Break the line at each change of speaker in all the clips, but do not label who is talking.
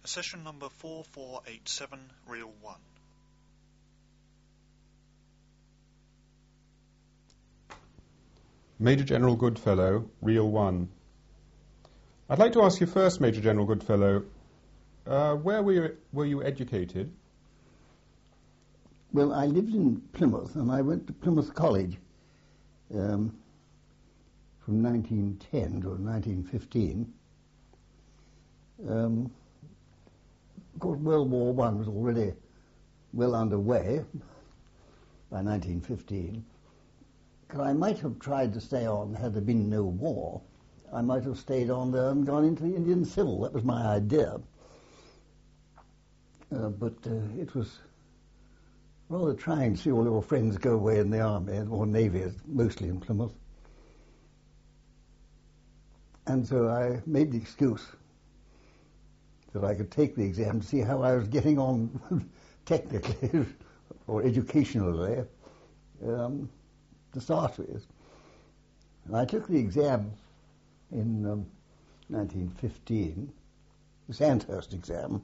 Session number 4487, Reel 1.
Major General Goodfellow, Reel 1. I'd like to ask you first, Major General Goodfellow, where were you educated?
Well, I lived in Plymouth, and I went to Plymouth College from 1910 to 1915. Of course, World War I was already well underway by 1915. Because I might have tried to stay on had there been no war. I might have stayed on there and gone into the Indian Civil. That was my idea. But it was rather trying to see all your friends go away in the army or navy, mostly in Plymouth. And so I made the excuse that I could take the exam to see how I was getting on technically or educationally to start with. And I took the exam in 1915, the Sandhurst exam,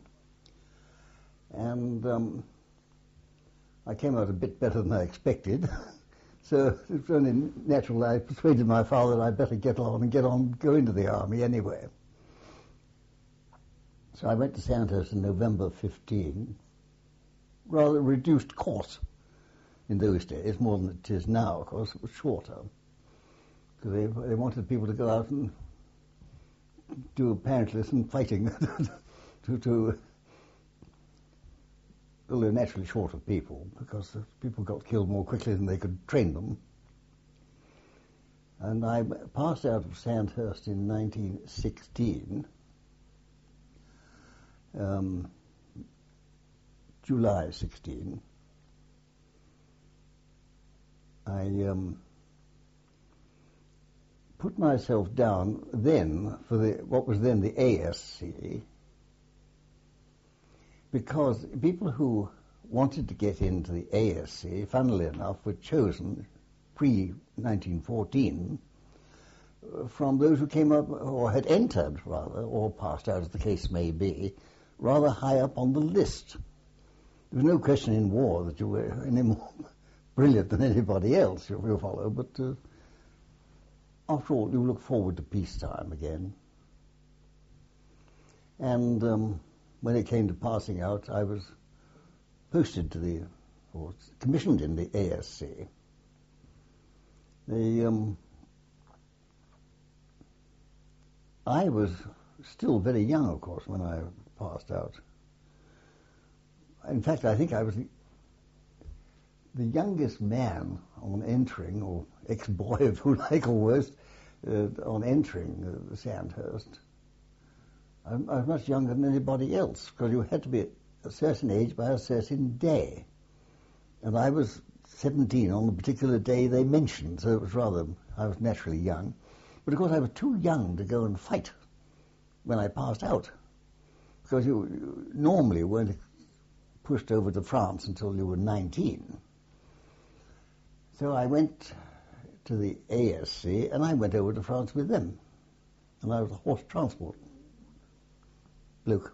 and I came out a bit better than I expected. So it was only natural I persuaded my father that I'd better go into the army anyway. So I went to Sandhurst in November 15, rather reduced course in those days, more than it is now, of course. It was shorter, because they wanted people to go out and do apparently some fighting well, they're naturally short of people, because people got killed more quickly than they could train them. And I passed out of Sandhurst in 1916, July 16. I put myself down then for what was then the ASC, because people who wanted to get into the ASC, funnily enough, were chosen pre-1914 from those who came up, or had entered, rather, or passed out, as the case may be, rather high up on the list. There was no question in war that you were any more brilliant than anybody else, if you follow, but after all, you look forward to peacetime again. And when it came to passing out, I was posted to or commissioned in the ASC. I was still very young, of course, when I passed out. In fact, I think I was the youngest man on entering, or ex-boy, if you like, or worse, on entering Sandhurst. I was much younger than anybody else, because you had to be a certain age by a certain day. And I was 17 on the particular day they mentioned, so it was I was naturally young. But of course I was too young to go and fight when I passed out, because you normally weren't pushed over to France until you were 19. So I went to the ASC, and I went over to France with them. And I was a horse transport bloke.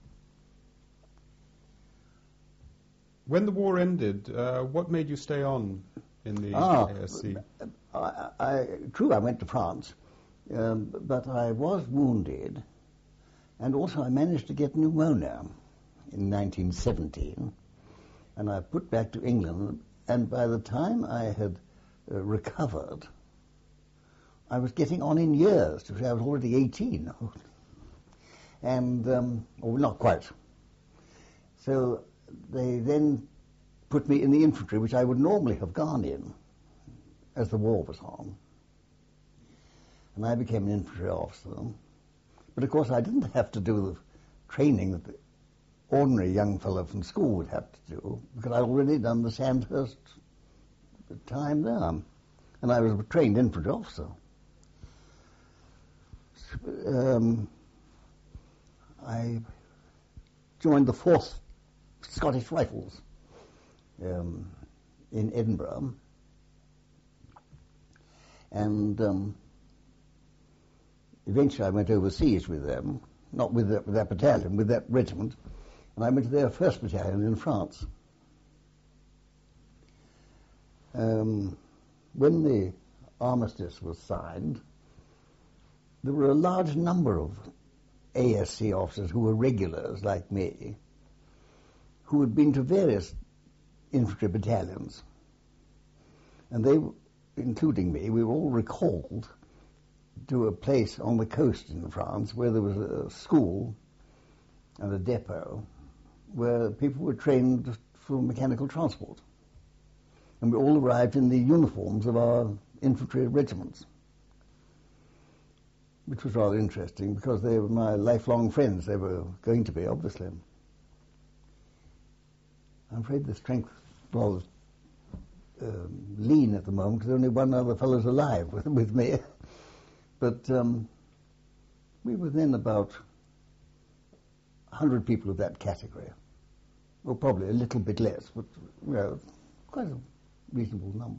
When the war ended, what made you stay on in the ASC?
True, I went to France, but I was wounded, and also I managed to get pneumonia in 1917, and I put back to England, and by the time I had recovered, I was getting on in years. I was already 18, and, or not quite. So they then put me in the infantry, which I would normally have gone in, as the war was on. And I became an infantry officer. But of course I didn't have to do the training that the ordinary young fellow from school would have to do, because I'd already done the Sandhurst time there. And I was a trained infantry officer. I joined the 4th Scottish Rifles in Edinburgh, and eventually I went overseas with them, not with that battalion, with that regiment, and I went to their 1st Battalion in France. When the armistice was signed, there were a large number of ASC officers who were regulars like me, who had been to various infantry battalions. And they, including me, we were all recalled to a place on the coast in France where there was a school and a depot where people were trained for mechanical transport. And we all arrived in the uniforms of our infantry regiments, which was rather interesting because they were my lifelong friends. They were going to be, obviously. I'm afraid the strength was lean at the moment because only one other fellow's alive with me. But we were then about 100 people of that category. Well, probably a little bit less, but quite a reasonable number.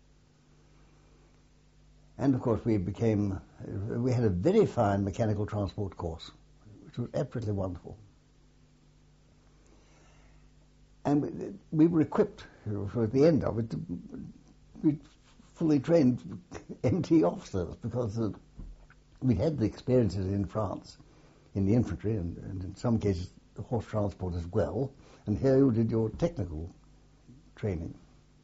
And of course we had a very fine mechanical transport course, which was absolutely wonderful. And we were equipped, for at the end of it, we fully trained MT officers because we had the experiences in France in the infantry and in some cases the horse transport as well, and here you did your technical training.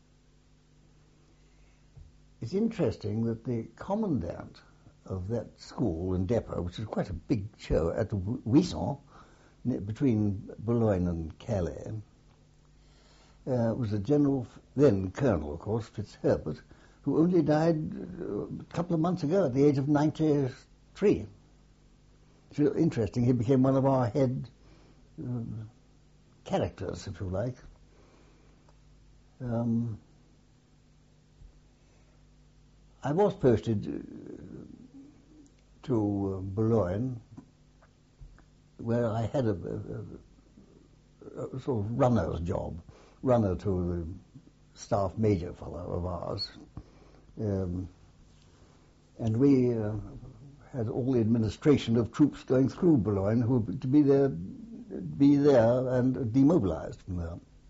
It's interesting that the commandant of that school and depot, which was quite a big show at Ouessant, between Boulogne and Calais, was a general, then colonel, of course, Fitzherbert, who only died a couple of months ago at the age of 93. It's interesting. He became one of our head characters, if you like. I was posted to Boulogne, where I had a sort of runner's job, runner to the staff major fellow of ours. And we had all the administration of troops going through Boulogne who were to be there and demobilized from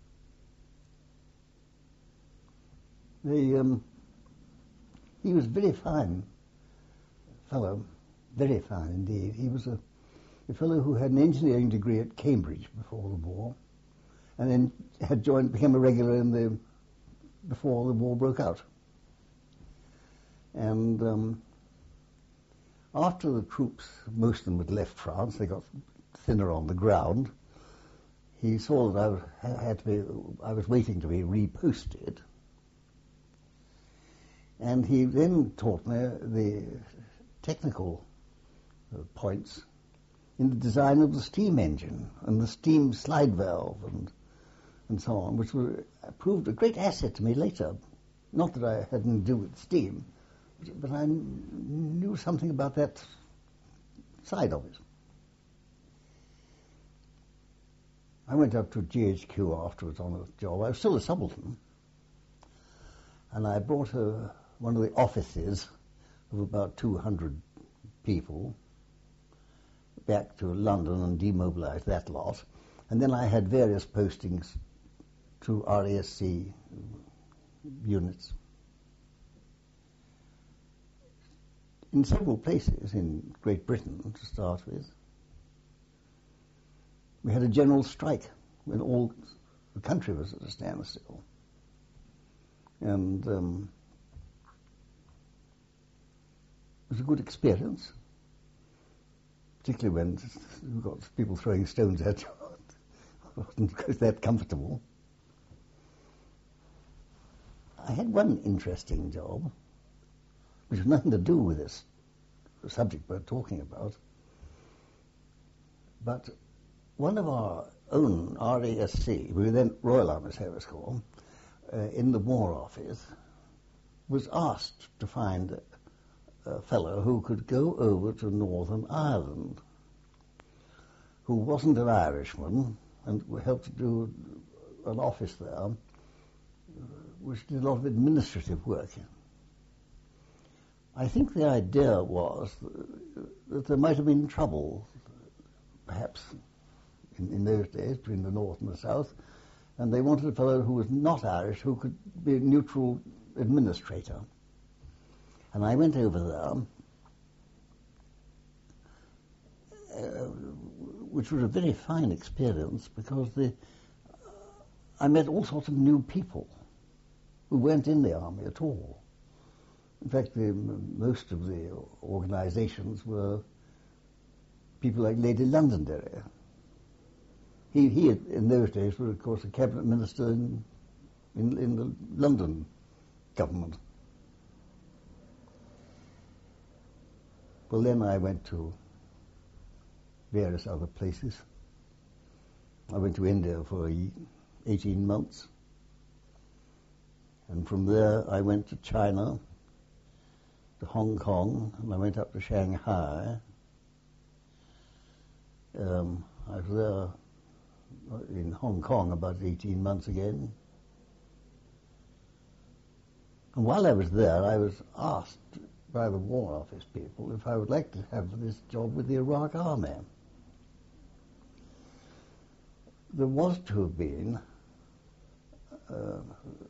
there. He was a very fine fellow, very fine indeed. He was a fellow who had an engineering degree at Cambridge before the war, and then became a regular before the war broke out. And after the troops, most of them had left France, they got thinner on the ground. He saw that I was waiting to be reposted. And he then taught me the technical points in the design of the steam engine and the steam slide valve and so on, which proved a great asset to me later. Not that I had anything to do with steam, but I knew something about that side of it. I went up to GHQ afterwards on a job. I was still a subaltern, and I brought one of the offices of about 200 people back to London and demobilized that lot. And then I had various postings to RASC units. In several places in Great Britain, to start with, we had a general strike when all the country was at a standstill. And it was a good experience, particularly when you got people throwing stones at you. It wasn't that comfortable. I had one interesting job, which had nothing to do with this subject we're talking about, but one of our own RASC, we were then Royal Army Service Corps, in the War Office, was asked to find a fellow who could go over to Northern Ireland, who wasn't an Irishman, and helped to do an office there, which did a lot of administrative work. I think the idea was that there might have been trouble perhaps, in those days, between the North and the South, and they wanted a fellow who was not Irish, who could be a neutral administrator. And I went over there, which was a very fine experience, because I met all sorts of new people who weren't in the army at all. In fact, most of the organizations were people like Lady Londonderry. He in those days was, of course, a cabinet minister in the London government. Well, then I went to various other places. I went to India for 18 months. And from there I went to China, to Hong Kong, and I went up to Shanghai. I was there in Hong Kong about 18 months again. And while I was there, I was asked by the War Office people if I would like to have this job with the Iraq Army. There was to have been, there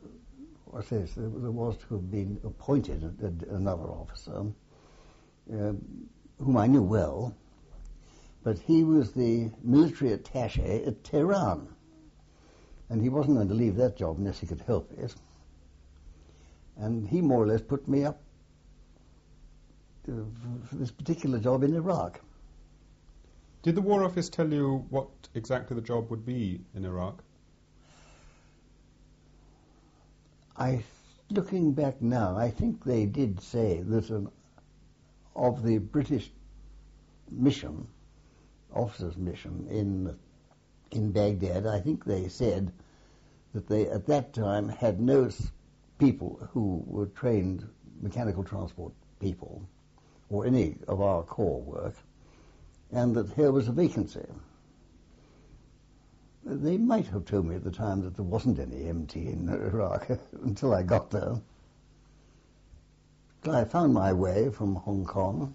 was to have been appointed another officer, whom I knew well, but he was the military attaché at Tehran, and he wasn't going to leave that job unless he could help it. And he more or less put me up for this particular job in Iraq.
Did the War Office tell you what exactly the job would be in Iraq?
Looking back now, I think they did say that of the British mission, officers' mission in Baghdad, I think they said that they at that time had no people who were trained mechanical transport people or any of our corps work, and that here was a vacancy. They might have told me at the time that there wasn't any MT in Iraq until I got there. So I found my way from Hong Kong.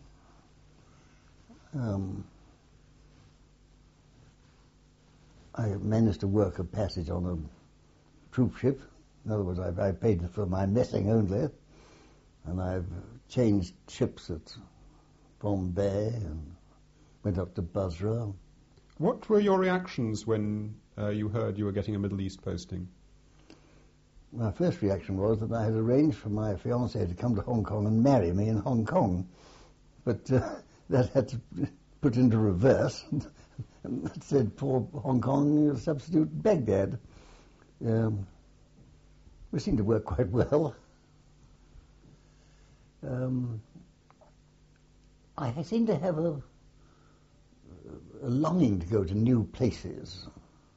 I managed to work a passage on a troop ship. In other words, I paid for my messing only, and I've changed ships at Bombay and went up to Basra.
What were your reactions when you heard you were getting a Middle East posting?
My first reaction was that I had arranged for my fiancée to come to Hong Kong and marry me in Hong Kong, but that had to be put into reverse, and that said, poor Hong Kong, substitute Baghdad. We seemed to work quite well. I seem to have a longing to go to new places.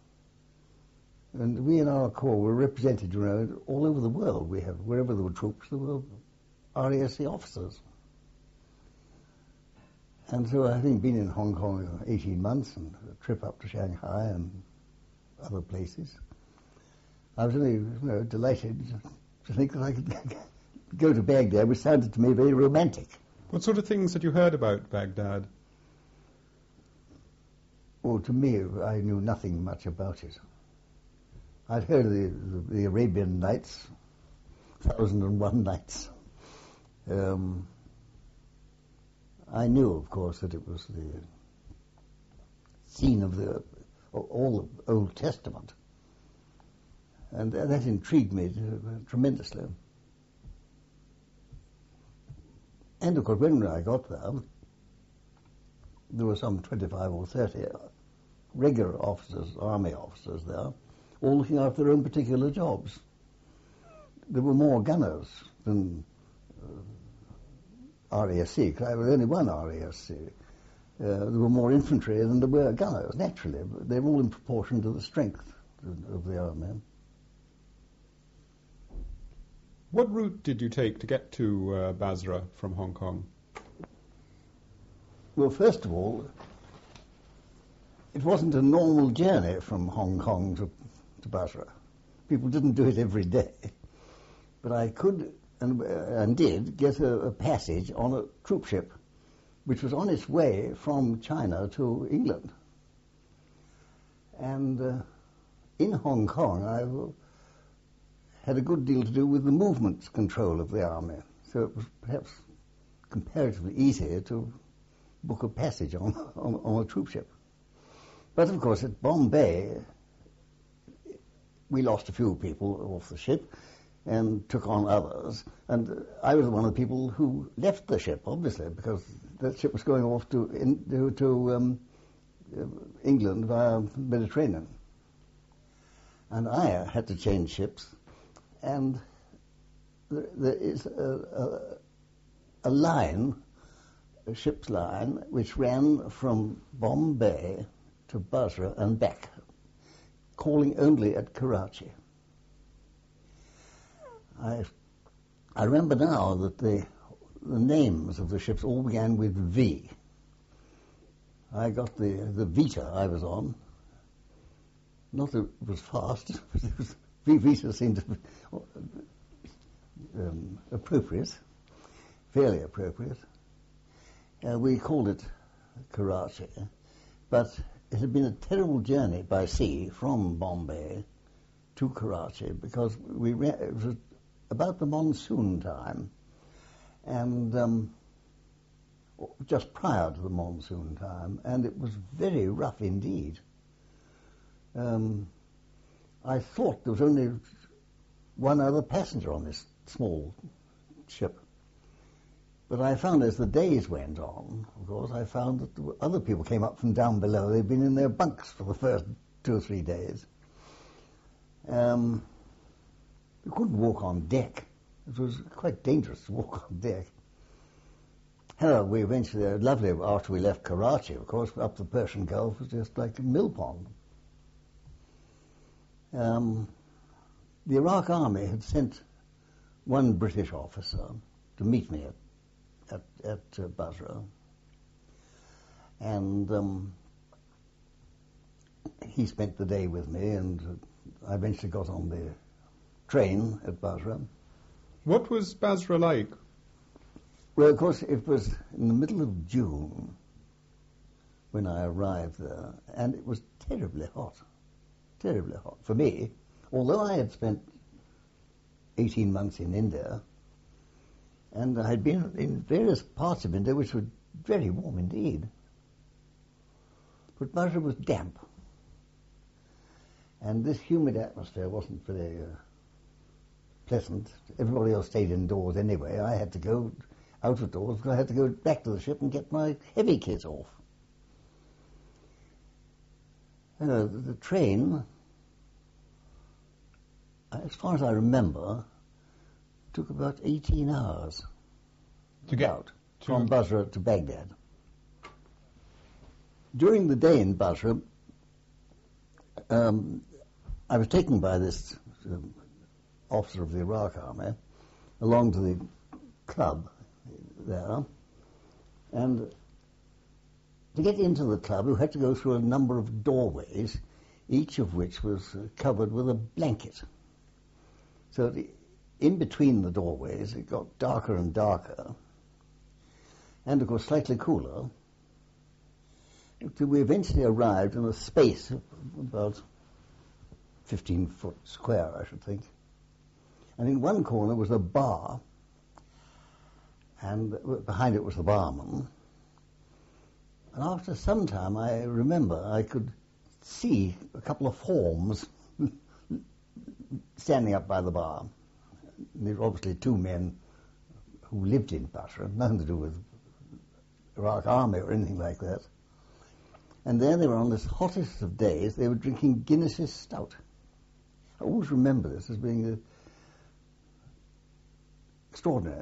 And we in our corps were represented, all over the world. We have, wherever there were troops, there were RASC officers. And so, having been in Hong Kong 18 months and a trip up to Shanghai and other places, I was really delighted to think that I could go to Baghdad, which sounded to me very romantic.
What sort of things had you heard about Baghdad?
Well, to me, I knew nothing much about it. I'd heard of the Arabian Nights, 1001 Nights. I knew, of course, that it was the scene of all the Old Testament. And that intrigued me tremendously. And, of course, when I got there were some 25 or 30 regular officers, army officers there, all looking after their own particular jobs. There were more gunners than RASC, because I was only one RASC. There were more infantry than there were gunners, naturally. But they were all in proportion to the strength of the army.
What route did you take to get to Basra from Hong Kong?
Well, first of all, it wasn't a normal journey from Hong Kong to Basra. People didn't do it every day. But I could and did get a passage on a troop ship which was on its way from China to England. And in Hong Kong, I had a good deal to do with the movements control of the army. So it was perhaps comparatively easier to book a passage on a troop ship. But of course, at Bombay, we lost a few people off the ship and took on others. And I was one of the people who left the ship, obviously, because that ship was going off to England via Mediterranean. And I had to change ships. And there is a line, a ship's line, which ran from Bombay to Basra and back, calling only at Karachi. I remember now that the names of the ships all began with V. I got the Vita I was on. Not that it was fast, but it was, Vita seemed to be appropriate, fairly appropriate. We called it Karachi, but it had been a terrible journey by sea from Bombay to Karachi because it was about the monsoon time, and just prior to the monsoon time, and it was very rough indeed. I thought there was only one other passenger on this small ship. But I found as the days went on, of course, I found that other people came up from down below. They'd been in their bunks for the first 2 or 3 days. You couldn't walk on deck. It was quite dangerous to walk on deck. However, we eventually, lovely after we left Karachi, of course, up the Persian Gulf was just like a mill pond. The Iraq Army had sent one British officer to meet me at Basra, and he spent the day with me, and I eventually got on the train at Basra.
What was Basra like?
Well, of course, it was in the middle of June when I arrived there, and it was terribly hot for me. Although I had spent 18 months in India, and I had been in various parts of India which were very warm indeed. But Basra was damp, and this humid atmosphere wasn't very pleasant. Everybody else stayed indoors anyway. I had to go out of doors because I had to go back to the ship and get my heavy kit off. The train, as far as I remember, took about 18 hours
to get out
from Basra to Baghdad. During the day in Basra, I was taken by this officer of the Iraq Army along to the club there, and to get into the club you had to go through a number of doorways, each of which was covered with a blanket. So in between the doorways it got darker and darker, and of course slightly cooler, until we eventually arrived in a space of about 15 foot square, I should think. And in one corner was a bar, and behind it was the barman. And after some time, I remember I could see a couple of forms standing up by the bar. There were obviously 2 men who lived in Basra, nothing to do with Iraq Army or anything like that. And there they were on this hottest of days, they were drinking Guinness's stout. I always remember this as being extraordinary.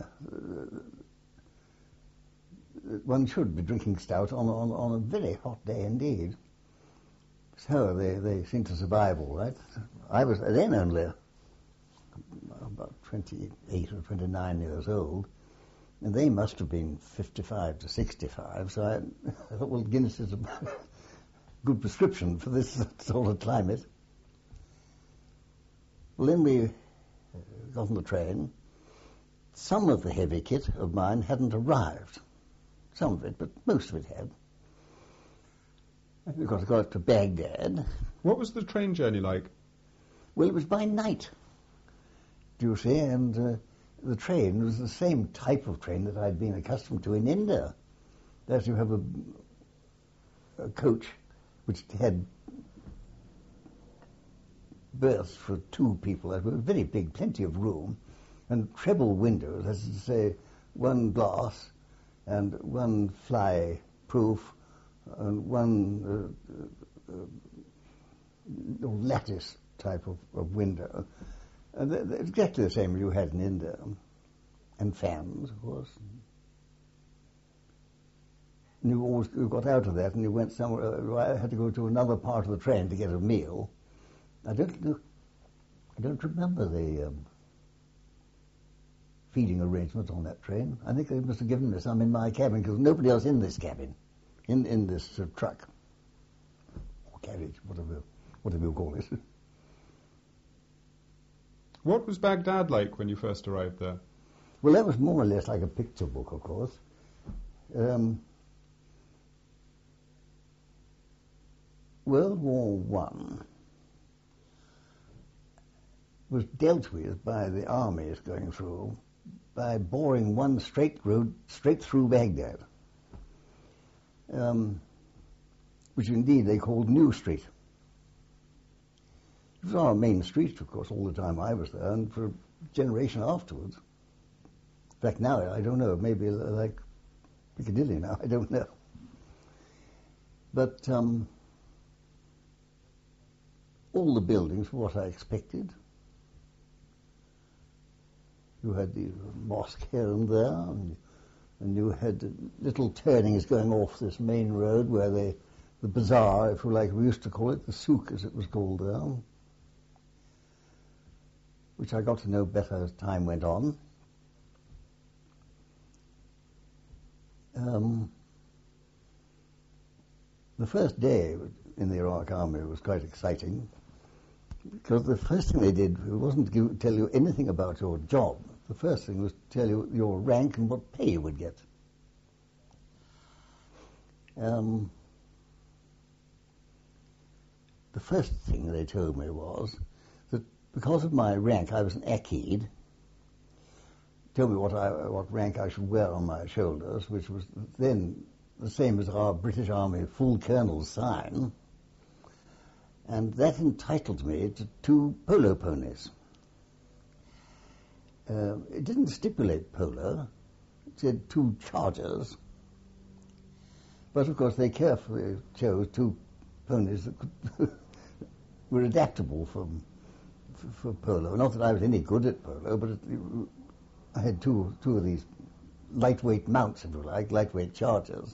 One should be drinking stout on a very hot day indeed. So they seem to survive all right. I was then only about 28 or 29 years old, and they must have been 55 to 65, so I thought, well, Guinness is a good prescription for this sort of climate. Well, then we got on the train. Some of the heavy kit of mine hadn't arrived. Some of it, but most of it had. Of course, I got to Baghdad.
What was the train journey like?
Well, it was by night, do you see, and the train was the same type of train that I'd been accustomed to in India. That you have a coach which had berths for two people. That was very big, plenty of room, and treble windows, as to say, one glass and one fly-proof and one lattice type of window. And they're exactly the same as you had in India. And fans, of course. And you got out of that and you went somewhere. I had to go to another part of the train to get a meal. I don't remember the feeding arrangements on that train. I think they must have given me some in my cabin because nobody else in this cabin, in this truck or carriage, whatever you call it.
What was Baghdad like when you first arrived there?
Well, that was more or less like a picture book, of course. World War One was dealt with by the armies going through by boring one straight road straight through Baghdad, which indeed they called New Street. It was our main street, of course, all the time I was there, and for a generation afterwards. In fact, now, I don't know, maybe like Piccadilly now, I don't know. But all the buildings were what I expected. You had the mosque here and there, and you had little turnings going off this main road where the bazaar, if you like, we used to call it, the souk as it was called there, which I got to know better as time went on. The first day in the Iraq Army was quite exciting because the first thing they did wasn't to tell you anything about your job. The first thing was to tell you your rank and what pay you would get. The first thing they told me was that because of my rank, I was an Akid. Told me what rank I should wear on my shoulders, which was then the same as our British Army full colonel's sign, and that entitled me to 2 polo ponies. It didn't stipulate polo, it said 2 chargers, but of course they carefully chose 2 ponies that were adaptable for polo. Not that I was any good at polo, but I had two of these lightweight mounts, if you like, lightweight chargers.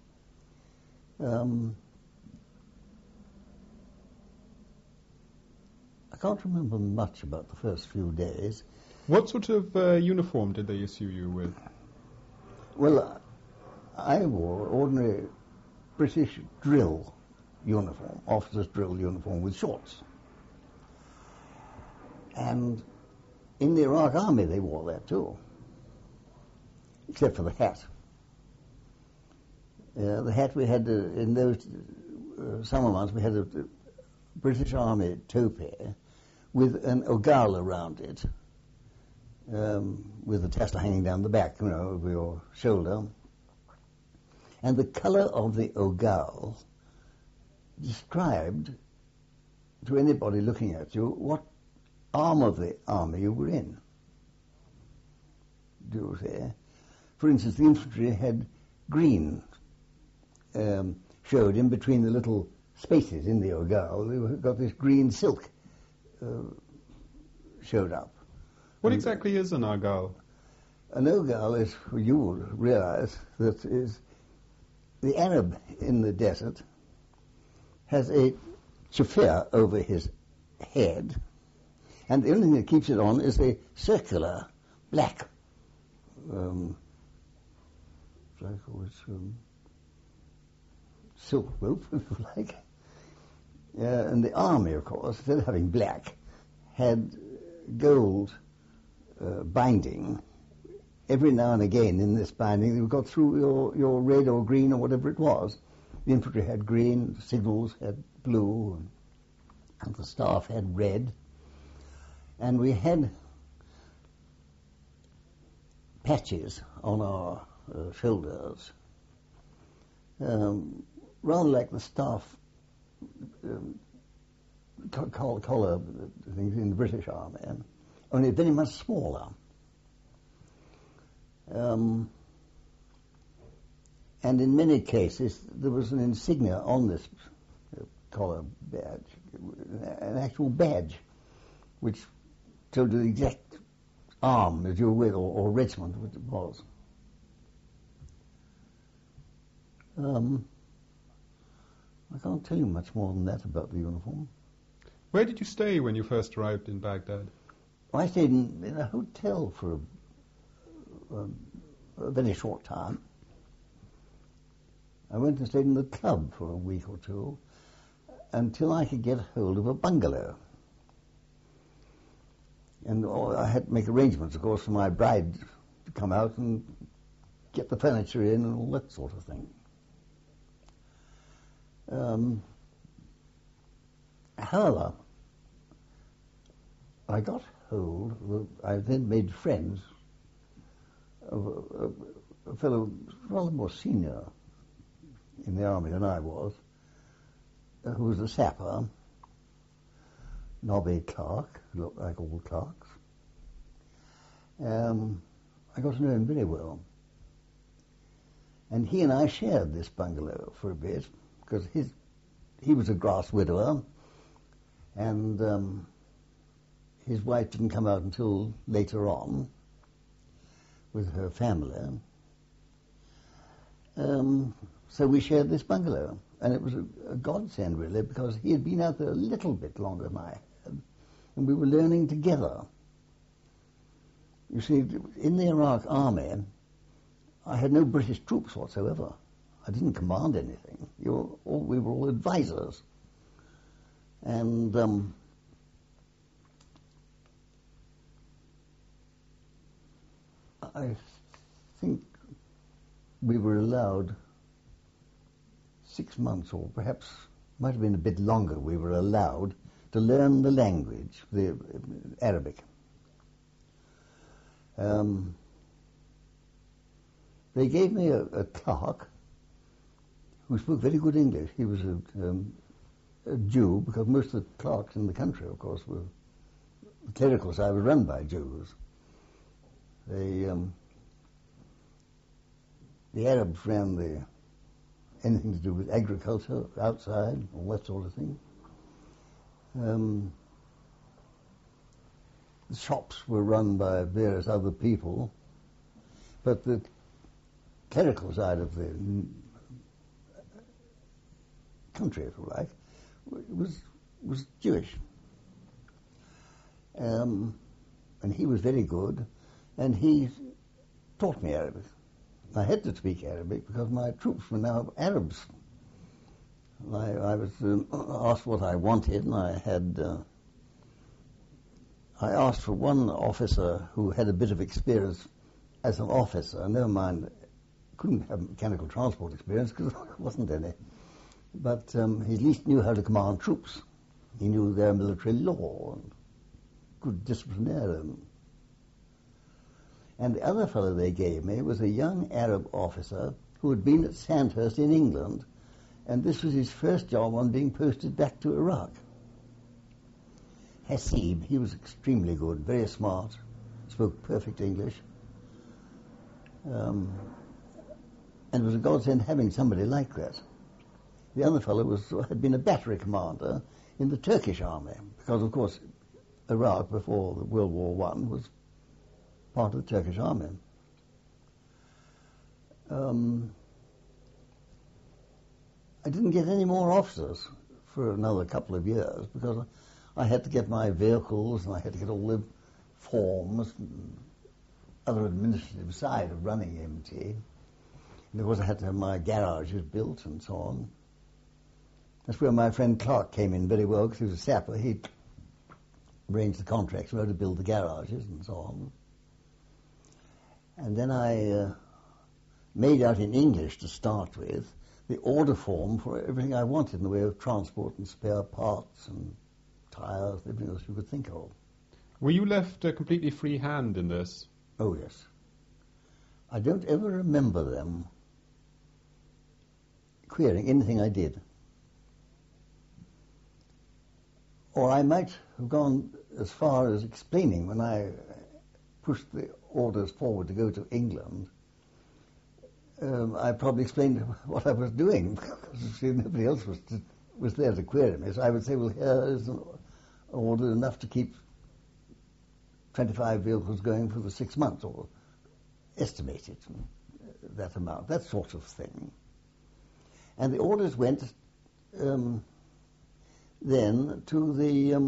I can't remember much about the first few days.
What sort of uniform did they issue you with?
Well, I wore ordinary British drill uniform, officer's drill uniform with shorts. And in the Iraq Army they wore that too, except for the hat. The hat we had in those summer months, we had a British Army toupee with an ogal around it, with the tassel hanging down the back, over your shoulder. And the colour of the ogal described to anybody looking at you what arm of the army you were in. Do you see? For instance, the infantry had green showed in between the little spaces in the ogal. They got this green silk showed up.
What exactly is an ogal?
An ogal is, you will realize, that is the Arab in the desert has a chafir over his head, and the only thing that keeps it on is a circular black silk rope, if you like. And the army, of course, instead of having black, had gold binding. Every now and again in this binding, you got through your red or green or whatever it was, The infantry had green, the signals had blue, and the staff had red. And we had patches on our shoulders, rather like the staff collar things in the British Army, only very much smaller. And in many cases, there was an insignia on this collar badge, an actual badge, which told you the exact arm that you were with, or regiment, which it was. I can't tell you much more than that about the uniform.
Where did you stay when you first arrived in Baghdad?
I stayed in a hotel for a very short time. I went and stayed in the club for a week or two until I could get hold of a bungalow. And I had to make arrangements, of course, for my bride to come out and get the furniture in and all that sort of thing. However, I got hold, I then made friends of a fellow rather more senior in the army than I was, who was a sapper, Nobby Clark, who looked like all clerks. I got to know him very well. And he and I shared this bungalow for a bit, because he was a grass widower, and his wife didn't come out until later on with her family. So we shared this bungalow, and it was a godsend, really, because he had been out there a little bit longer than I had, and we were learning together. You see, in the Iraq army, I had no British troops whatsoever. I didn't command anything. We were all advisors. And I think we were allowed 6 months, or perhaps might have been a bit longer, we were allowed to learn the language, the Arabic. They gave me a clerk who spoke very good English. He was a Jew, because most of the clerks in the country, of course, were the clerical side was run by Jews. The Arabs ran anything to do with agriculture outside, all that sort of thing. The shops were run by various other people, but the clerical side of the country, if you like, was Jewish. And he was very good, and he taught me Arabic. I had to speak Arabic because my troops were now Arabs. I was asked what I wanted, and I asked for one officer who had a bit of experience as an officer. Never mind, couldn't have mechanical transport experience because there wasn't any. But he at least knew how to command troops. He knew their military law and could disciplinary them. And the other fellow they gave me was a young Arab officer who had been at Sandhurst in England, and this was his first job on being posted back to Iraq. Hasib, he was extremely good, very smart, spoke perfect English, and it was a godsend having somebody like that. The other fellow had been a battery commander in the Turkish army, because, of course, Iraq, before World War I, was part of the Turkish army. I didn't get any more officers for another couple of years because I had to get my vehicles and I had to get all the forms and other administrative side of running MT. And of course I had to have my garages built and so on. That's where my friend Clark came in very well, because he was a sapper. He arranged the contracts, where to build the garages and so on. And then I made out in English to start with the order form for everything I wanted in the way of transport and spare parts and tyres, everything else you could think of.
Were you left a completely free hand in this?
Oh, yes. I don't ever remember them querying anything I did. Or I might have gone as far as explaining when I pushed the orders forward to go to England. I probably explained what I was doing because nobody else was there to query me. So I would say, well, here is an order enough to keep 25 vehicles going for the 6 months, or estimate it, that amount, that sort of thing. And the orders went then to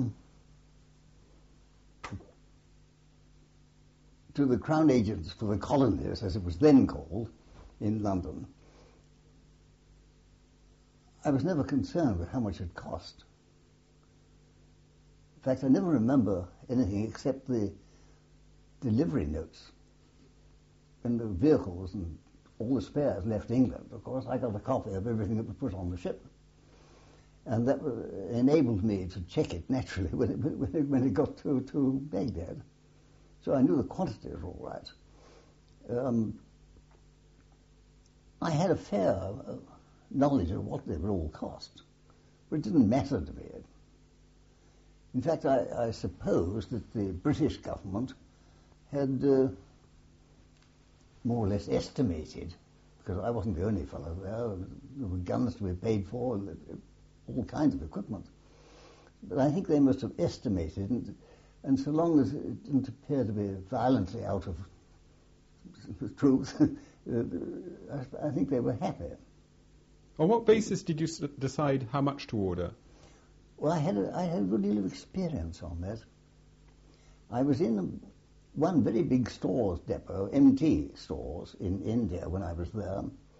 the Crown Agents for the Colonies, as it was then called, in London. I was never concerned with how much it cost. In fact, I never remember anything except the delivery notes. When the vehicles and all the spares left England, of course, I got a copy of everything that was put on the ship. And that enabled me to check it naturally when it got to Baghdad. So I knew the quantities were all right. I had a fair knowledge of what they would all cost, but it didn't matter to me. In fact, I suppose that the British government had more or less estimated, because I wasn't the only fellow there were guns to be paid for, and all kinds of equipment. But I think they must have estimated, and so long as it didn't appear to be violently out of the truth, I think they were happy.
On what basis did you decide how much to order?
Well, I had a good deal of experience on that. I was in one very big stores depot, MT stores, in India when I was there,